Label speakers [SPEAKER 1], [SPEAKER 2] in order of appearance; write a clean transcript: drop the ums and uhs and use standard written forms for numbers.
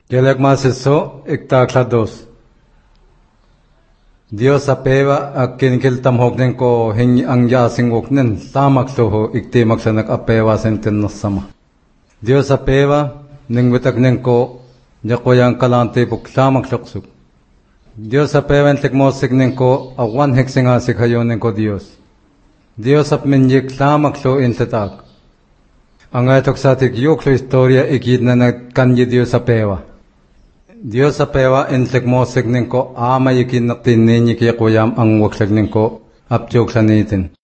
[SPEAKER 1] Kelek masiso iktaklados. Dios apeva akin tamhoknen ko hingi ang yasingoknen tamakloho iktimaksanak apeva senten nasama. Dios apeva ningwitaknen ko yakoyang kalante puklamakloksu. Dios apeva entekmosiknen ko awan heksingasik hayonen ko Dios. Dios apmenjik tamaklo intetak. Ang atok sa atik yuklo historia ikid na nagkanyi Dios apeva. Dios apeva entekmosiknen ko ama yikin natin ninyi kaya kuyam ang waklagnen ko apjok sa nitin.